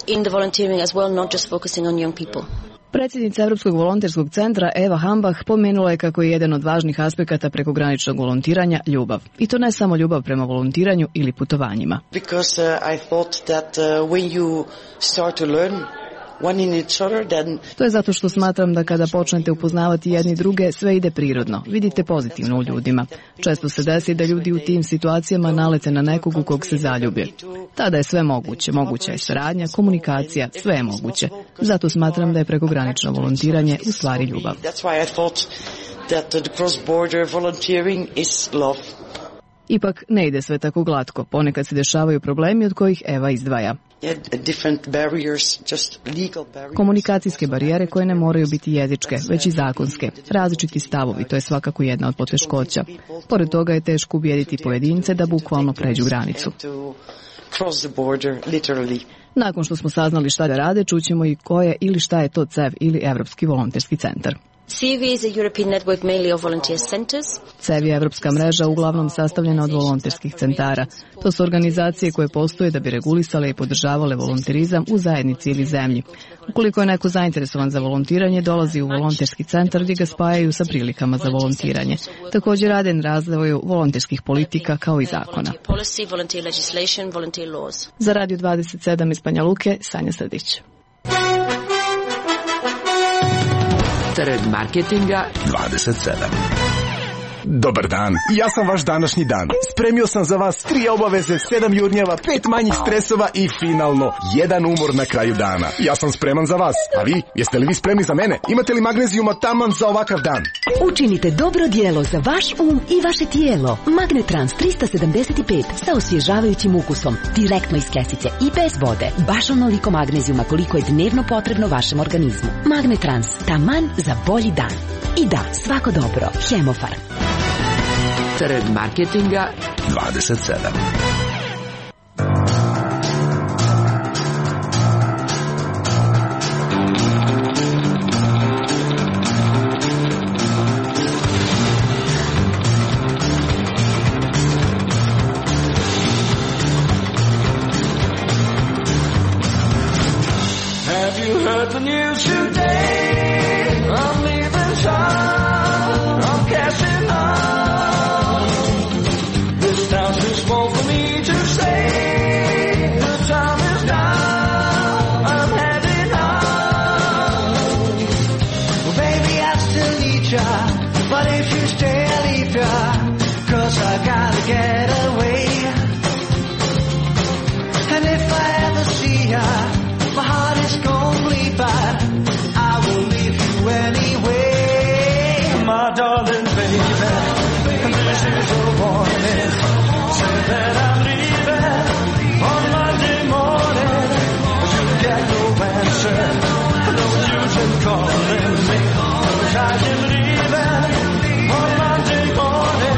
Predsjednica Evropskog volonterskog centra Eva Hambach pomenula je kako je jedan od važnih aspekata prekograničnog volontiranja ljubav. I to ne samo ljubav prema volontiranju ili putovanjima. Because uh, I thought that uh, when you start to learn one in each other, then... To je zato što smatram da kada počnete upoznavati jedni druge, sve ide prirodno. Vidite pozitivno u ljudima. Često se desi da ljudi u tim situacijama nalete na nekog u kog se zaljube. Tada je sve moguće. Moguća je saradnja, komunikacija, sve je moguće. Zato smatram da je prekogranično volontiranje u stvari ljubav. That's why I thought that the cross-border volunteering is love. Ipak ne ide sve tako glatko. Ponekad se dešavaju problemi od kojih Eva izdvaja. Komunikacijske barijere koje ne moraju biti jezičke, već i zakonske. Različiti stavovi, to je svakako jedna od poteškoća. Pored toga je teško ubijediti pojedince da bukvalno pređu granicu. Nakon što smo saznali šta da rade, čućemo i ko je ili šta je to C E V ili Evropski volonterski centar. C E V is a European network mainly of volunteer centers. C E V je evropska mreža uglavnom sastavljena od volonterskih centara. To su organizacije koje postoje da bi regulisale i podržavale volonterizam u zajednici ili zemlji. Ukoliko je neko zainteresovan za volontiranje, dolazi u volonterski centar gdje ga spajaju sa prilikama za volontiranje. Također rade na razvoju volonterskih politika kao i zakona. Za Radio dvadeset sedam iz Banja Luke, Sanja Srdić. Trg marketinga dvadeset sedam. Dobar dan, ja sam vaš današnji dan. Spremio sam za vas tri obaveze, sedam jurnjeva, pet manjih stresova i finalno jedan umor na kraju dana. Ja sam spreman za vas, a vi? Jeste li vi spremni za mene? Imate li magnezijuma taman za ovakav dan? Učinite dobro djelo za vaš um i vaše tijelo. Magnetrans trista sedamdeset pet sa osvježavajućim ukusom, direktno iz kesice i bez vode. Baš onoliko magnezijuma koliko je dnevno potrebno vašem organizmu. Magnetrans, taman za bolji dan. I da, svako dobro. Hemofarm. Trg marketinga dvadeset sedam. Have you heard the news today? I'm leaving town. I'm cashing out. This town's too small for me to stay. The time is now. I'm heading out. Well, baby, I still need ya, but if you stay, I'll leave ya. 'Cause I gotta get away. And if I ever see ya, my heart is gonna bleed, but I will leave you anyway. My darling baby, this is a warning. Say that I'm leaving on Monday morning. You get no answer, no use in calling me. 'Cause I am leaving on Monday morning.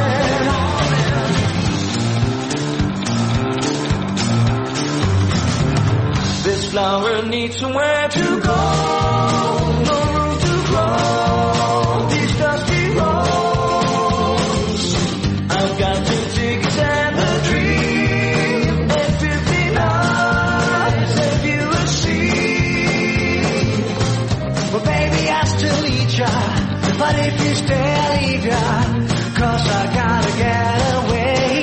This flower needs somewhere to go, no room to grow, these dusty roads. I've got two tickets and a dream, and fifty nights that you will see. Well, baby, I still need ya, but if you stay, I'll leave ya, 'cause I gotta get away.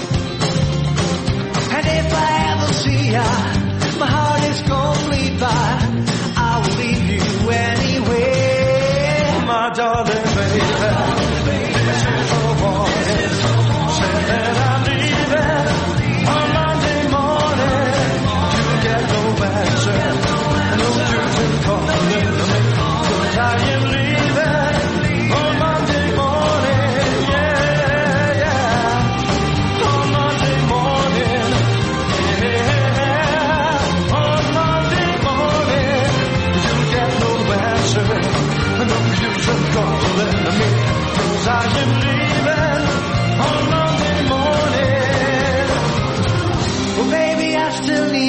And if I ever see ya, my heart is gonna bleed, but I will leave you anyway. My darling baby, this is a warning. Say that I'm leaving on Monday morning. You get no answer, no use in calling me. 'Cause I am leaving on Monday morning. Yeah, yeah, on Monday morning. Yeah.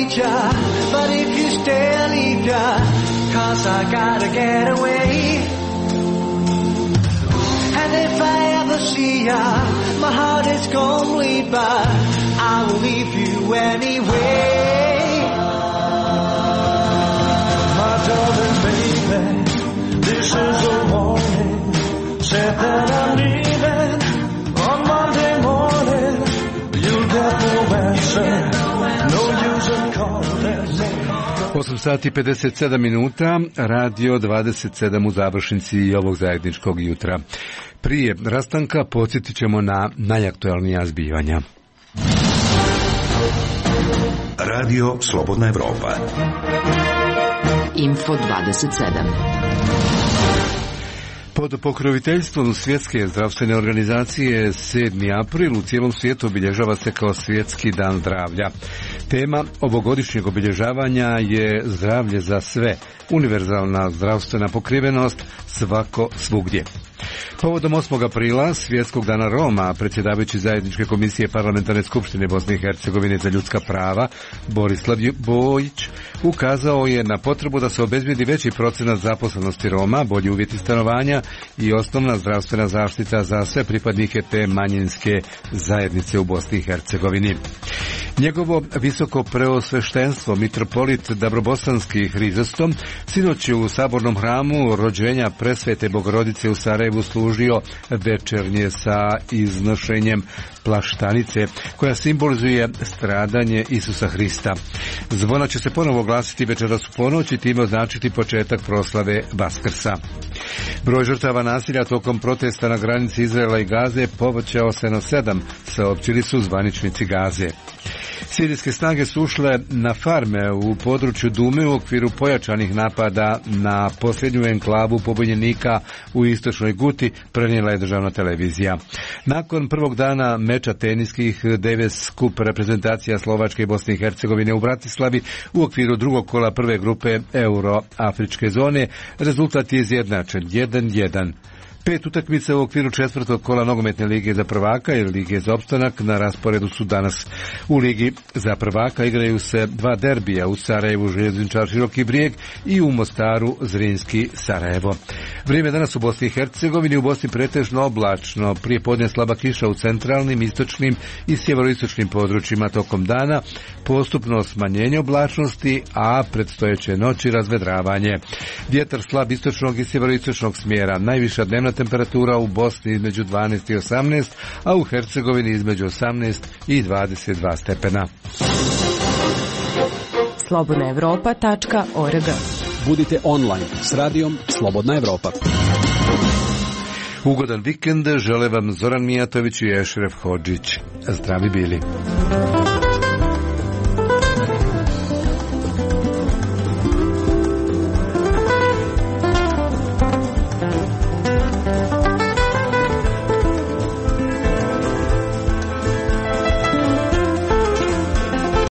need ya, but if you stay I'll leave ya, cause I gotta get away. And if I ever see ya, my heart is gonna bleed, but I will leave you anyway. My darling baby, this is a warning, said that I'm leaving on Monday morning. You'll get no answer, no use in calling me. osam sati pedeset sedam minuta, radio dvadeset sedam u završnici ovog zajedničkog jutra. Prije rastanka podsjetit ćemo na najaktualnija zbivanja. Radio Slobodna Evropa. Info dvadeset sedam. Pod pokroviteljstvom Svjetske zdravstvene organizacije sedmi april u cijelom svijetu obilježava se kao Svjetski dan zdravlja. Tema ovogodišnjeg obilježavanja je zdravlje za sve, univerzalna zdravstvena pokrivenost svako svugdje. Povodom osmog aprila, Svjetskog dana Roma, predsjedavajući zajedničke komisije Parlamentarne skupštine Bosne i Hercegovine za ljudska prava, Borislav Bojić, ukazao je na potrebu da se obezbijedi veći procenat zaposlenosti Roma, bolji uvjeti stanovanja i osnovna zdravstvena zaštita za sve pripadnike te manjinske zajednice u Bosni i Hercegovini. Njegovo visoko preosveštenstvo, mitropolit Dabrobosanski Hrizostom, sinoć u sabornom hramu rođenja presvete Bogorodice u Sarajevu služio večernje sa iznošenjem plaštanice, koja simbolizuje stradanje Isusa Hrista. Zvona će se ponovo glasiti večeras u ponoć i time označiti početak proslave Vaskrsa. Broj žrtava nasilja tokom protesta na granici Izraela i Gaze povećao se na sedam, saopćili su zvaničnici Gaze. Sirijske snage su ušle na farme u području Dume u okviru pojačanih napada na posljednju enklavu pobunjenika u istočnoj Guti, prenijela je državna televizija. Nakon prvog dana meča teniskih Davis Cup reprezentacija Slovačke i Bosne i Hercegovine u Bratislavi u okviru drugog kola prve grupe Euro-Afričke zone, rezultat je izjednačen jedan jedan. Pet utakmica u okviru četvrtog kola nogometne lige za prvaka i lige za opstanak na rasporedu su danas. U ligi za prvaka igraju se dva derbija, u Sarajevu Željezničar Široki Brijeg i u Mostaru Zrinski Sarajevo. Vrijeme danas u Bosni i Hercegovini, u Bosni pretežno oblačno, prije podne slaba kiša u centralnim, istočnim i sjeveroistočnim područjima tokom dana, postupno smanjenje oblačnosti, a predstojeće noći razvedravanje. Vjetar slab istočnog i sjeveroistočnog smjera, najviša dnevna temperatura u Bosni između dvanaest i osamnaest, a u Hercegovini između osamnaest i dvadeset dva stepena. slobodna evropa tačka org. Budite online s radijom Slobodna Evropa. Ugodan vikend žele vam Zoran Mijatović i Ešref Hodžić. Zdravi bili.